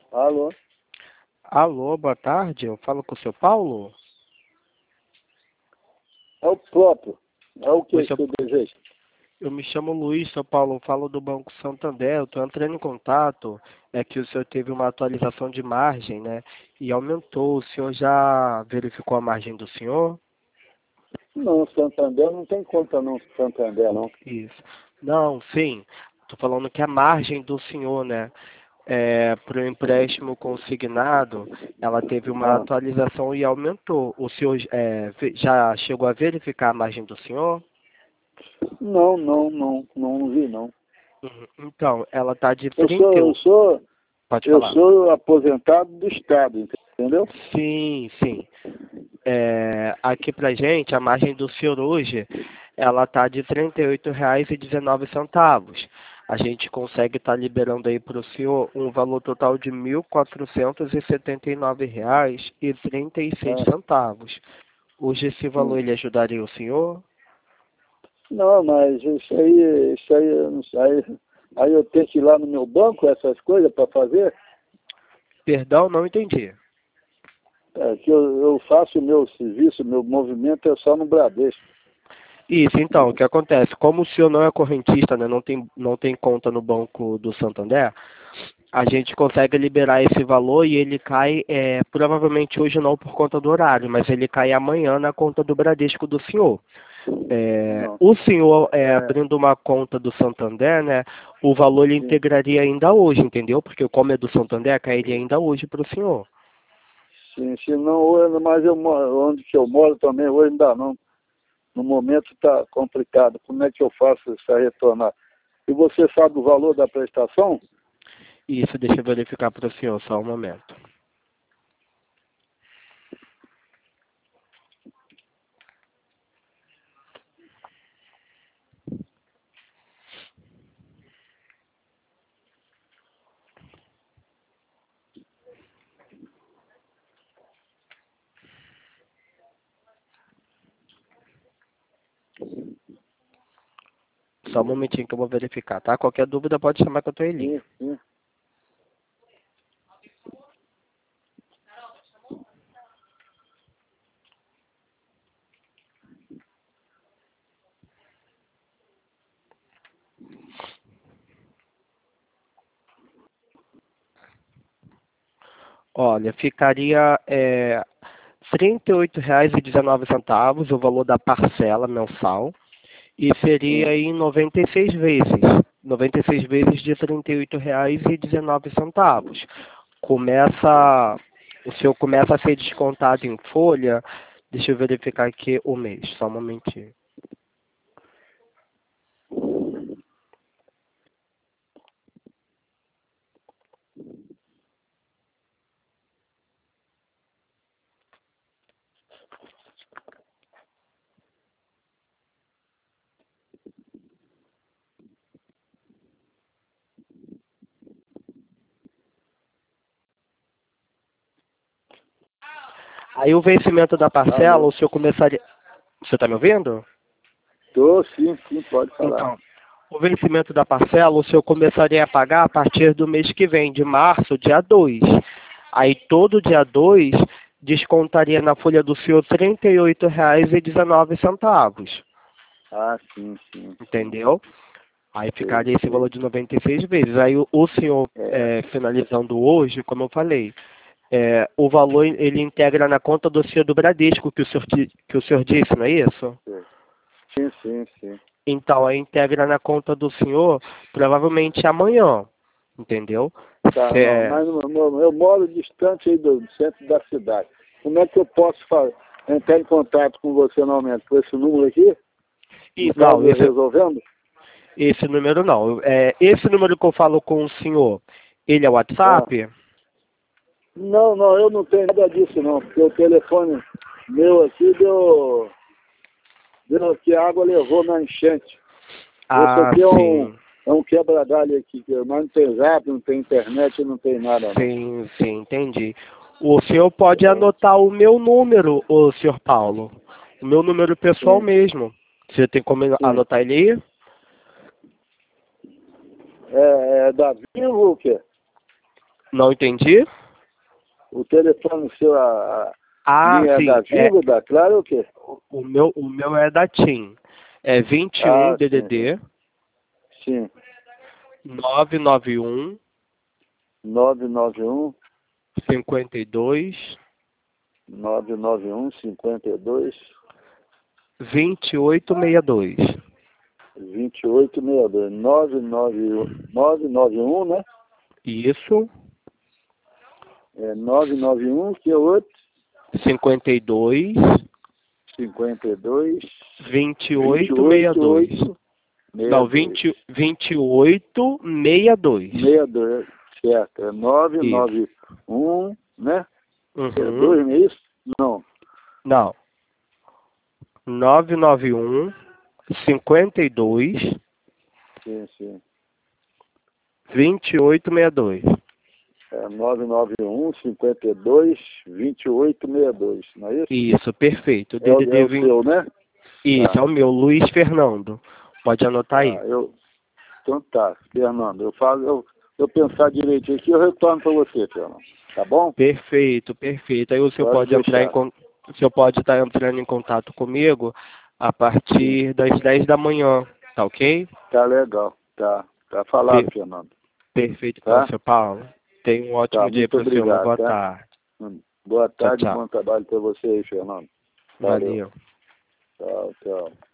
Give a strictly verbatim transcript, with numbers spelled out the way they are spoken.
Alô? Alô, boa tarde. Eu falo com o seu Paulo? É o próprio. É o Oi, que seu... que eu desejo? Eu me chamo Luiz, seu Paulo. Eu falo do Banco Santander. Eu estou entrando em contato. É que o senhor teve uma atualização de margem, né? E aumentou. O senhor já verificou a margem do senhor? Não, Santander não tem conta não, Santander não. Isso. Não, sim. Estou falando que a margem do senhor, né? É, para o empréstimo consignado, ela teve uma Ah, atualização e aumentou. O senhor é, ve- já chegou a verificar a margem do senhor? não, não, não, não vi não. Uhum. Então, ela está de Eu sou, trinta e um. eu sou, Pode eu falar. sou aposentado do Estado, entendeu? Sim, sim. É, aqui pra gente, a margem do senhor hoje, ela está de trinta e oito reais e dezenove centavos. A gente consegue estar liberando aí para o senhor um valor total de mil quatrocentos e e setenta e nove reais e trinta e seis Ah, centavos. Hoje esse valor sim. ele ajudaria o senhor? Não, mas isso aí, isso aí, eu não sei. Aí, aí eu tenho que ir lá no meu banco, essas coisas para fazer. Perdão, não entendi. É, que eu, eu faço o meu serviço, meu movimento é só no Bradesco. Isso, então, o que acontece? Como o senhor não é correntista, né, não tem, não tem conta no Banco do Santander, a gente consegue liberar esse valor e ele cai, é, provavelmente hoje não por conta do horário, mas ele cai amanhã na conta do Bradesco do senhor. É, Não. o senhor é, É, abrindo uma conta do Santander, né, o valor ele sim. integraria ainda hoje, entendeu? Porque como é do Santander, cairia ainda hoje para o senhor. Sim, se não, hoje, mas eu moro, onde que eu moro também, hoje ainda não. No momento está complicado. Como é que eu faço para retornar? E você sabe o valor da prestação? Isso, deixa eu verificar para o senhor, só um momento. Só um momentinho que eu vou verificar, tá? Qualquer dúvida pode chamar que eu estou em linha. Sim, sim. Olha, ficaria é, trinta e oito reais e dezenove centavos o valor da parcela mensal e Sim. seria em noventa e seis vezes. noventa e seis vezes de trinta e oito reais e dezenove centavos. Começa, o seu começa a ser descontado em folha. Deixa eu verificar aqui o mês, só um momentinho. Aí o vencimento da parcela, Alô? o senhor começaria. Você está me ouvindo? Tô, sim, sim, pode falar. Então, o vencimento da parcela, o senhor começaria a pagar a partir do mês que vem, de março, dia dois. Aí todo dia dois descontaria na folha do senhor trinta e oito reais e dezenove centavos. Ah, sim, sim, sim. Entendeu? Aí Sei, ficaria esse sei. valor de noventa e seis vezes. Aí o, o senhor, É, é, finalizando hoje, como eu falei, é, o valor ele integra na conta do senhor do Bradesco, que o senhor, di- que o senhor disse, não é isso? sei. Sim, sim, sim. Então, aí integra na conta do senhor provavelmente amanhã, entendeu? Tá, Se não, é- mas eu, eu- eu moro distante aí do centro da cidade. Como é que eu posso fa- entrar em contato com você normalmente? Com esse número aqui? e, No não, caso, eu esse, resolvendo? esse número não. É, esse número que eu falo com o senhor, ele é Ah. WhatsApp? Não, não, eu não tenho nada disso não, porque o telefone meu aqui deu, deu que a água levou na enchente. Esse Ah, aqui é um, sim. é um quebra-galho aqui, que- mas não tem zap, não tem internet, não tem nada não. Sim, sim, entendi. O senhor pode É, anotar o meu número, o senhor Paulo. O meu número pessoal sim, mesmo. Você tem como sim. anotar ele aí? É, é da Vivo ou o quê? Não entendi? O telefone seu, a, a Ah, linha é sim. da É, Vivo, da Claro ou o quê? o, meu, o meu é da TIM. É vinte e um Ah, sim, D D D sim. nove nove um nove nove um, cinquenta e dois nove nove um, cinquenta e dois, vinte e oito sessenta e dois. vinte e oito sessenta e dois. nove nove um, né? Isso. É nove nove um, que é outro? cinquenta e dois cinquenta e dois, vinte e vinte e oito sessenta e oito, dois. oito, Não, vinte, vinte e oito sessenta e dois. sessenta e dois, certo. É nove Isso. nove um, né? É Uhum. dois, não é isso? Não. Não. nove nove um cinquenta e dois Sim, sim. vinte e oito sessenta e dois. É nove nove um, cinquenta e dois, vinte e oito sessenta e dois, não é isso? Isso, perfeito. É o, é D D D o vinte. seu, né? Isso, Ah, é o meu, Luiz Fernando. Pode anotar aí. ah, eu... Então tá, Fernando, eu falo, eu, eu pensar direitinho aqui, eu retorno para você, Fernando. Tá bom? Perfeito, perfeito. Aí o senhor Pode pode entrar em deixar. con- o senhor pode estar entrando em contato comigo a Sim. partir das dez da manhã, tá ok? Tá legal. Tá. Tá falado, Per- Fernando. perfeito, então, Tá? senhor Paulo. Tenha um Tá, ótimo dia muito para o senhor. Uma obrigado, boa tá? tarde. Hum, Boa Tchau, tarde, tchau. bom trabalho para você aí, Fernando. Valeu. Valeu. Tchau, tchau.